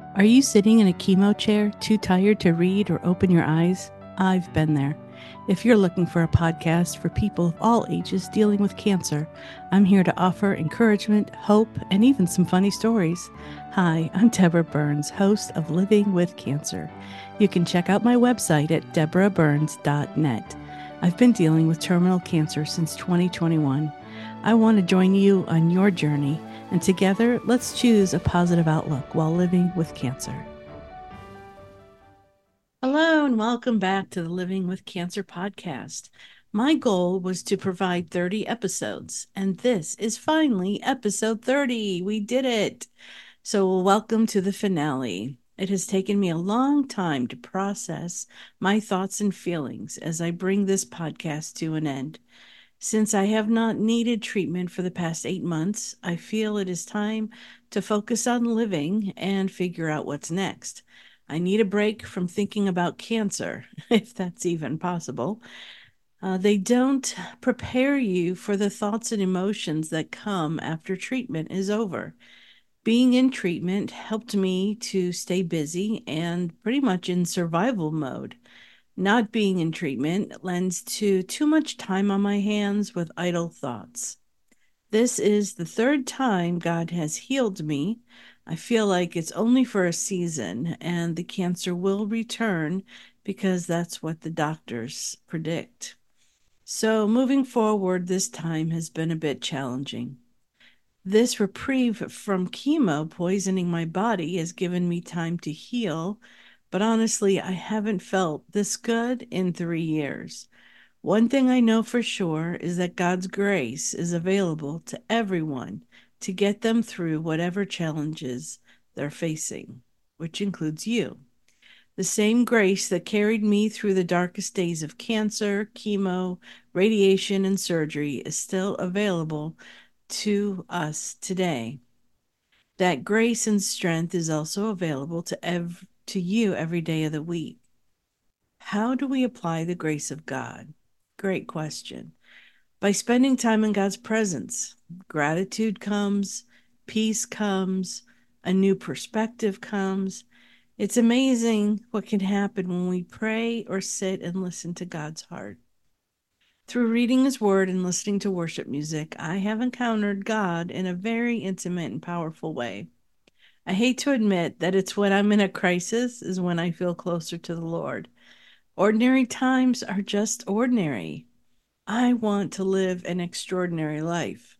Are you sitting in a chemo chair, too tired to read or open your eyes? I've been there. If you're looking for a podcast for people of all ages dealing with cancer, I'm here to offer encouragement, hope, and even some funny stories. Hi, I'm Deborah Burns, host of Living with Cancer. You can check out my website at deborahburns.net. I've been dealing with terminal cancer since 2021. I want to join you on your journey, and together, let's choose a positive outlook while living with cancer. Hello, and welcome back to the Living with Cancer podcast. My goal was to provide 30 episodes, and this is finally episode 30. We did it. So, welcome to the finale. It has taken me a long time to process my thoughts and feelings as I bring this podcast to an end. Since I have not needed treatment for the past 8 months, I feel it is time to focus on living and figure out what's next. I need a break from thinking about cancer, if that's even possible. They don't prepare you for the thoughts and emotions that come after treatment is over. Being in treatment helped me to stay busy and pretty much in survival mode. Not being in treatment lends to too much time on my hands with idle thoughts. This is the third time God has healed me. I feel like it's only for a season and the cancer will return because that's what the doctors predict. So, moving forward, this time has been a bit challenging. This reprieve from chemo poisoning my body has given me time to heal, but honestly, I haven't felt this good in 3 years. One thing I know for sure is that God's grace is available to everyone to get them through whatever challenges they're facing, which includes you. The same grace that carried me through the darkest days of cancer, chemo, radiation, and surgery is still available to us today. That grace and strength is also available to you every day of the week. How do we apply the grace of God? Great question. By spending time in God's presence, gratitude comes, peace comes, a new perspective comes. It's amazing what can happen when we pray or sit and listen to God's heart. Through reading His Word and listening to worship music, I have encountered God in a very intimate and powerful way. I hate to admit that it's when I'm in a crisis is when I feel closer to the Lord. Ordinary times are just ordinary. I want to live an extraordinary life.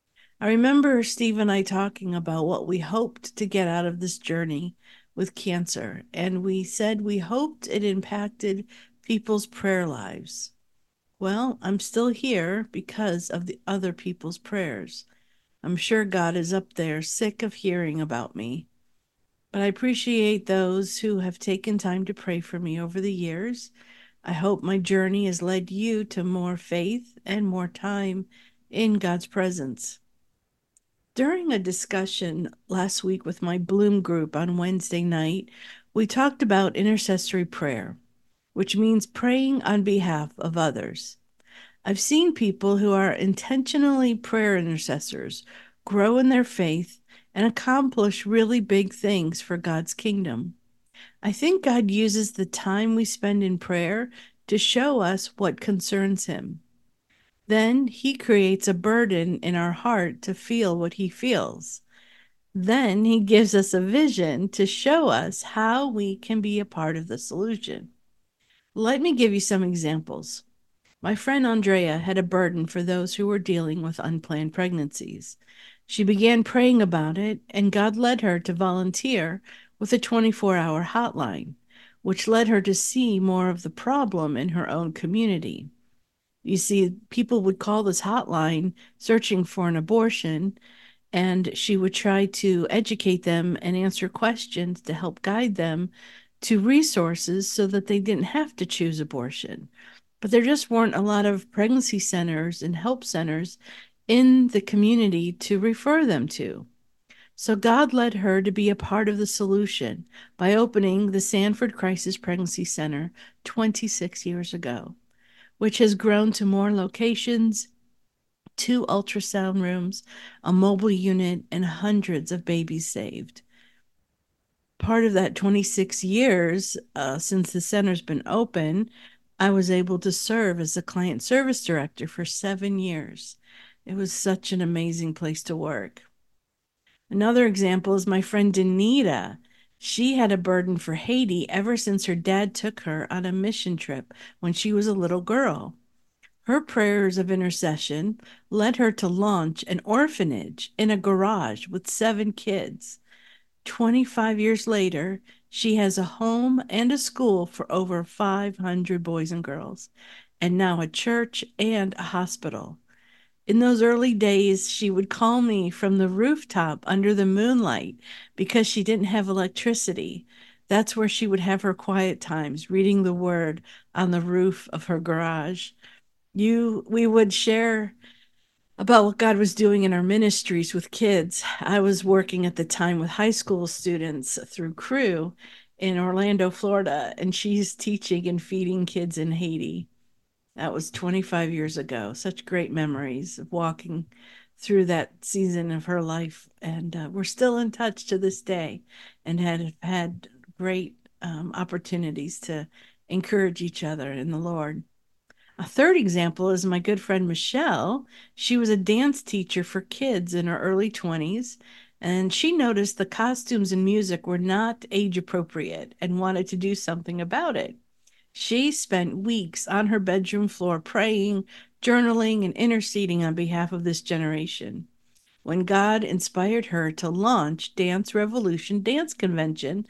I remember Steve and I talking about what we hoped to get out of this journey with cancer, and we said we hoped it impacted people's prayer lives. Well, I'm still here because of the other people's prayers. I'm sure God is up there sick of hearing about me. But I appreciate those who have taken time to pray for me over the years. I hope my journey has led you to more faith and more time in God's presence. During a discussion last week with my Bloom group on Wednesday night, we talked about intercessory prayer, which means praying on behalf of others. I've seen people who are intentionally prayer intercessors grow in their faith and accomplish really big things for God's kingdom. I think God uses the time we spend in prayer to show us what concerns Him. Then He creates a burden in our heart to feel what He feels. Then He gives us a vision to show us how we can be a part of the solution. Let me give you some examples. My friend Andrea had a burden for those who were dealing with unplanned pregnancies. She began praying about it, and God led her to volunteer with a 24-hour hotline, which led her to see more of the problem in her own community. You see, people would call this hotline searching for an abortion, and she would try to educate them and answer questions to help guide them to resources so that they didn't have to choose abortion. But there just weren't a lot of pregnancy centers and help centers in the community to refer them to. So God led her to be a part of the solution by opening the Sanford Crisis Pregnancy Center 26 years ago, which has grown to more locations, 2 ultrasound rooms, a mobile unit, and hundreds of babies saved. part of that 26 years since the center's been open, I was able to serve as the client service director for 7 years. It was such an amazing place to work. Another example is my friend Danita. She had a burden for Haiti ever since her dad took her on a mission trip when she was a little girl. Her prayers of intercession led her to launch an orphanage in a garage with 7 kids. 25 years later, she has a home and a school for over 500 boys and girls, and now a church and a hospital. In those early days, she would call me from the rooftop under the moonlight because she didn't have electricity. That's where she would have her quiet times, reading the word on the roof of her garage. We would share about what God was doing in our ministries with kids. I was working at the time with high school students through Cru in Orlando, Florida, and she's teaching and feeding kids in Haiti. That was 25 years ago. Such great memories of walking through that season of her life. And we're still in touch to this day and had had great opportunities to encourage each other in the Lord. A third example is my good friend Michelle. She was a dance teacher for kids in her early 20s, and she noticed the costumes and music were not age appropriate and wanted to do something about it. She spent weeks on her bedroom floor praying, journaling, and interceding on behalf of this generation. When God inspired her to launch Dance Revolution Dance Convention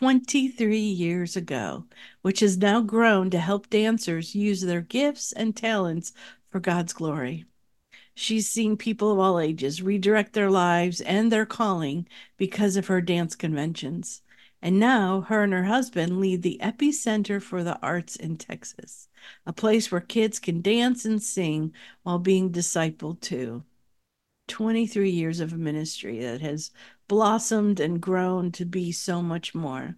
23 years ago, which has now grown to help dancers use their gifts and talents for God's glory. She's seen people of all ages redirect their lives and their calling because of her dance conventions. And now her and her husband lead the Epicenter for the Arts in Texas, a place where kids can dance and sing while being discipled too. 23 years of ministry that has blossomed and grown to be so much more.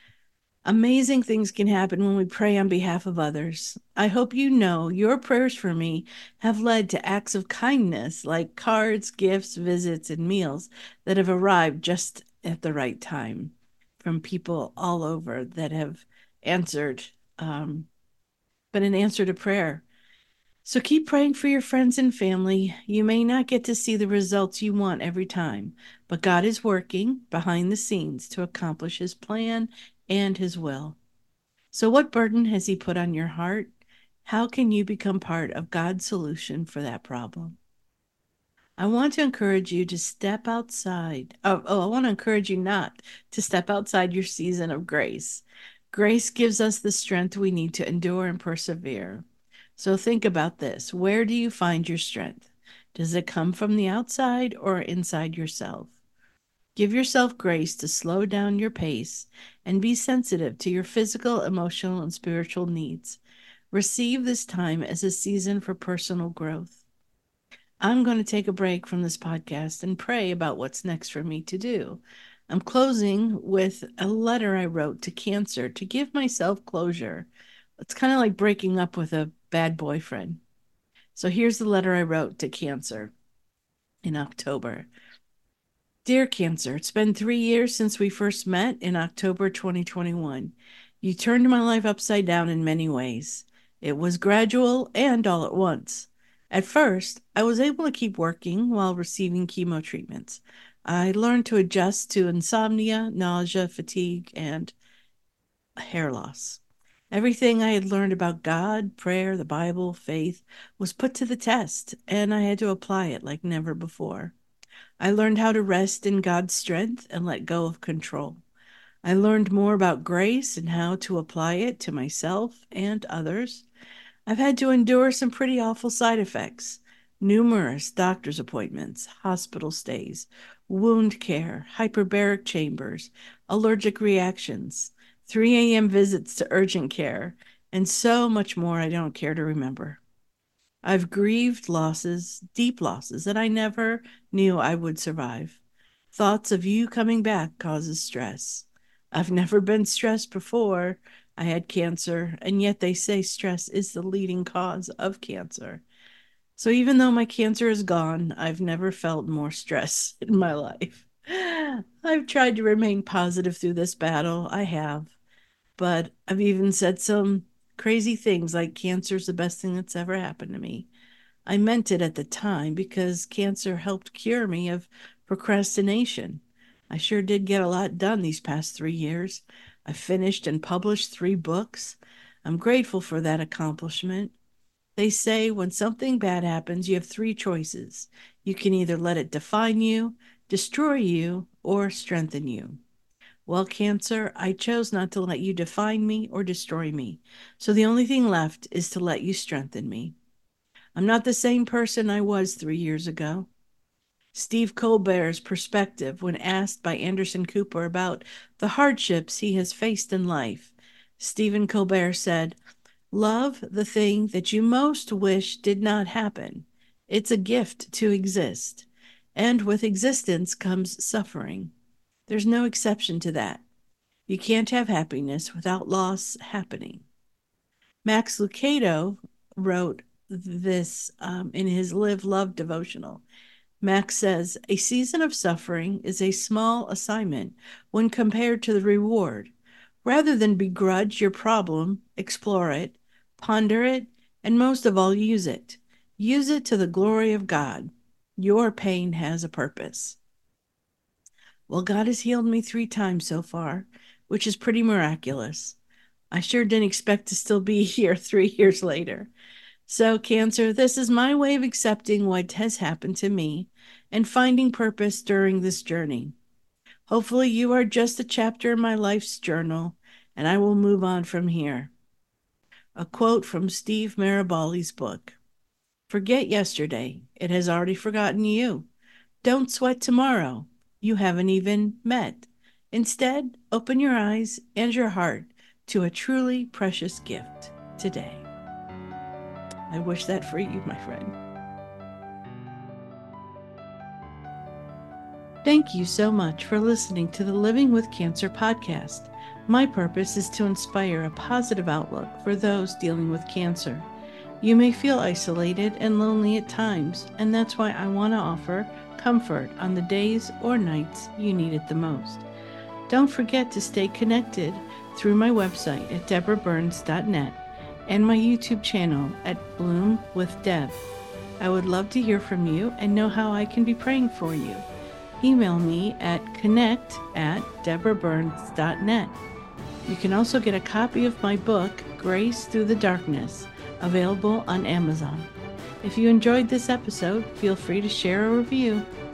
Amazing things can happen when we pray on behalf of others. I hope you know your prayers for me have led to acts of kindness like cards, gifts, visits, and meals that have arrived just at the right time from people all over that have answered, been an answer to prayer. So keep praying for your friends and family. You may not get to see the results you want every time, but God is working behind the scenes to accomplish his plan and his will. So, what burden has he put on your heart? How can you become part of God's solution for that problem? I want to encourage you to step outside. I want to encourage you not to step outside your season of grace. Grace gives us the strength we need to endure and persevere. So think about this. Where do you find your strength? Does it come from the outside or inside yourself? Give yourself grace to slow down your pace and be sensitive to your physical, emotional, and spiritual needs. Receive this time as a season for personal growth. I'm going to take a break from this podcast and pray about what's next for me to do. I'm closing with a letter I wrote to Cancer to give myself closure. It's kind of like breaking up with a bad boyfriend. So here's the letter I wrote to Cancer in October. Dear Cancer, it's been 3 years since we first met in October 2021. You turned my life upside down in many ways. It was gradual and all at once. At first, I was able to keep working while receiving chemo treatments. I learned to adjust to insomnia, nausea, fatigue, and hair loss. Everything I had learned about God, prayer, the Bible, faith was put to the test, and I had to apply it like never before. I learned how to rest in God's strength and let go of control. I learned more about grace and how to apply it to myself and others. I've had to endure some pretty awful side effects: numerous doctor's appointments, hospital stays, wound care, hyperbaric chambers, allergic reactions, 3 a.m. visits to urgent care, and so much more I don't care to remember. I've grieved losses, deep losses that I never knew I would survive. Thoughts of you coming back causes stress. I've never been stressed before. I had cancer, and yet they say stress is the leading cause of cancer. So even though my cancer is gone, I've never felt more stress in my life. I've tried to remain positive through this battle. I have. But I've even said some crazy things like cancer's the best thing that's ever happened to me. I meant it at the time because cancer helped cure me of procrastination. I sure did get a lot done these past 3 years. I finished and published 3 books. I'm grateful for that accomplishment. They say when something bad happens, you have 3 choices. You can either let it define you, destroy you, or strengthen you. Well, Cancer, I chose not to let you define me or destroy me. So the only thing left is to let you strengthen me. I'm not the same person I was 3 years ago. Steve Colbert's perspective when asked by Anderson Cooper about the hardships he has faced in life. Stephen Colbert said, "Love the thing that you most wish did not happen. It's a gift to exist. And with existence comes suffering. There's no exception to that. You can't have happiness without loss happening." Max Lucado wrote this in his Live Love devotional. Max says, "A season of suffering is a small assignment when compared to the reward. Rather than begrudge your problem, explore it, ponder it, and most of all, use it. Use it to the glory of God. Your pain has a purpose." Well, God has healed me 3 times so far, which is pretty miraculous. I sure didn't expect to still be here 3 years later. So, Cancer, this is my way of accepting what has happened to me and finding purpose during this journey. Hopefully, you are just a chapter in my life's journal, and I will move on from here. A quote from Steve Maraboli's book. "Forget yesterday. It has already forgotten you. Don't sweat tomorrow. You haven't even met. Instead, open your eyes and your heart to a truly precious gift today." I wish that for you, my friend. Thank you so much for listening to the Living with Cancer podcast. My purpose is to inspire a positive outlook for those dealing with cancer. You may feel isolated and lonely at times, and that's why I want to offer comfort on the days or nights you need it the most. Don't forget to stay connected through my website at deborahburns.net and my YouTube channel at Bloom with Deb. I would love to hear from you and know how I can be praying for you. Email me at connect@deborahburns.net. You can also get a copy of my book, Grace Through the Darkness, available on Amazon. If you enjoyed this episode, feel free to share a review